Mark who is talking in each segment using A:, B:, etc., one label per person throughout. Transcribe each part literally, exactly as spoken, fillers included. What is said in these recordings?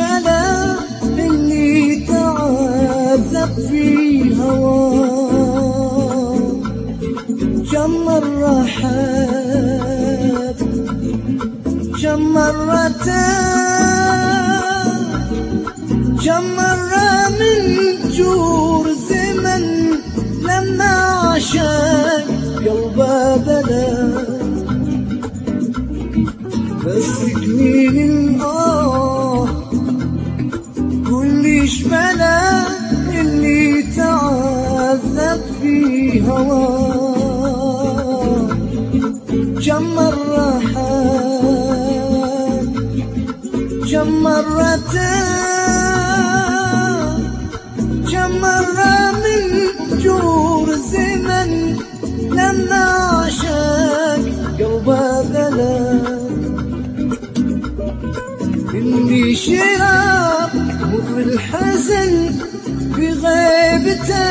A: بلا اللي تعذب في هواه، كم مرة حاب كم مرة تاب، كم مرة من جور زمن لما عشان قلبه بلا. بس كمين الآه قول ايش بلا اللي تعذب في هواه، كم مرة حاب كم مرة تاب، كم مرة من جور زمن لما عشاق قلبه بلا. اللي شرب مر الحزن بغيبته،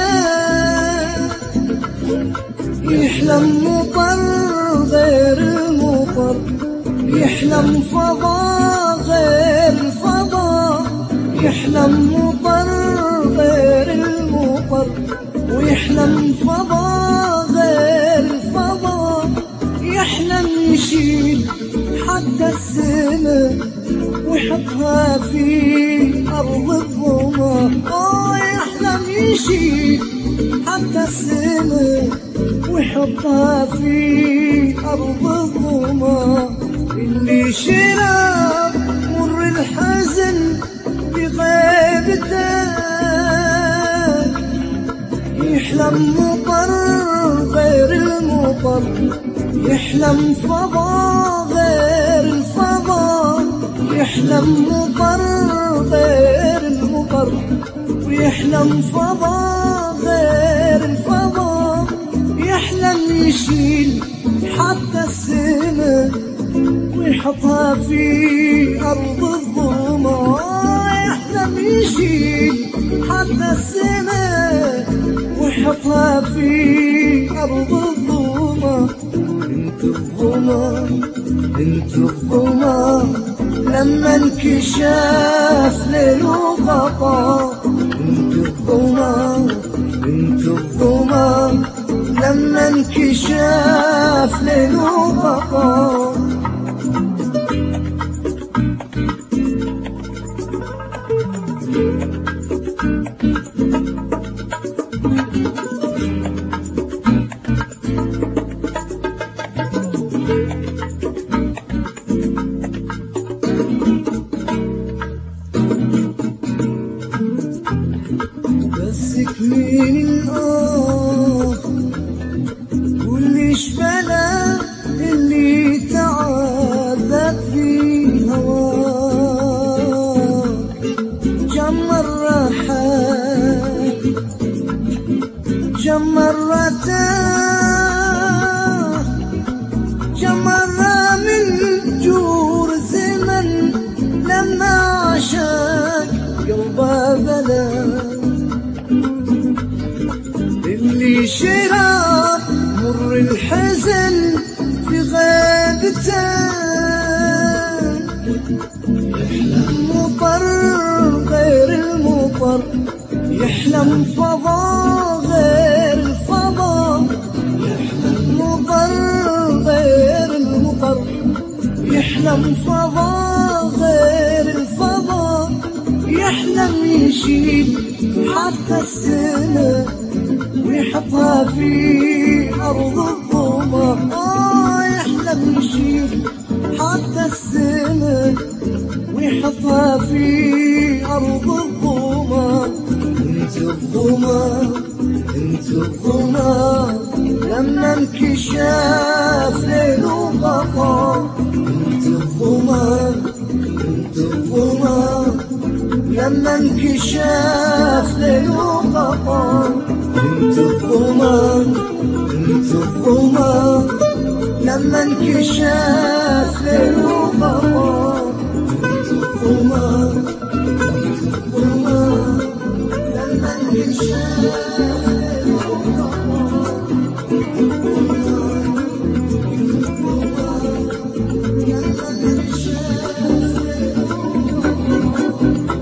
A: يحلم مطر غير المطر، يحلم فضاء غير الفضاء، يحلم مطر غير المطر، ويحلم فضاء غير الفضاء، يحلم يشيل حتى السماء ويحطها في أرض الظما. آه يحلم يشيل حتى السماء ويحطها في أرض الظما. اللي شرب مر الحزن بغيبته، يحلم مطر غير المطر، يحلم فضاء غير الفضاء، يحلم مطر غير المطر، ويحلم فضاء غير الفضاء، يحلم يشيل حتى السماء ويحطها في أرض الظلمة. يحلم يشيل حتى السماء ويحطها في أرض الظلمة. انت الظلمة انت الظلمة لما انكشاف ليل وغطا، انت الظلمة انت الظلمة لما انكشاف ليل وغطا. بسك من الآه قول ايش بلا اللي تعذب في هواك، كم مرة حاب كم مرة تاه، كم مرة من جور زمن لما عشاق قلبه بلا. اللي شرب مر الحزن في غيبته، يحلم مطر غير المطر، يحلم فضاء غير الفضاء، يحلم مطر غير المطر، يحلم فضاء غير الفضاء، يحلم يشيل حتى السماء ويحطها في أرض الظلمة. آه يحلم يشيل حتى السماء ويحطها في أرض الظلمة. انت الظلمة انت الظلمة لما انكشاف ليل وغطا، انت الظلمة انت الظلمة لما انكشاف ليل وغطا. انت الظلمة انت الظلمة لما انكشاف ليل وغطا. انت الظلمة انت الظلمة لما انكشاف ليل وغطا. لما انكشاف ليل وغطا.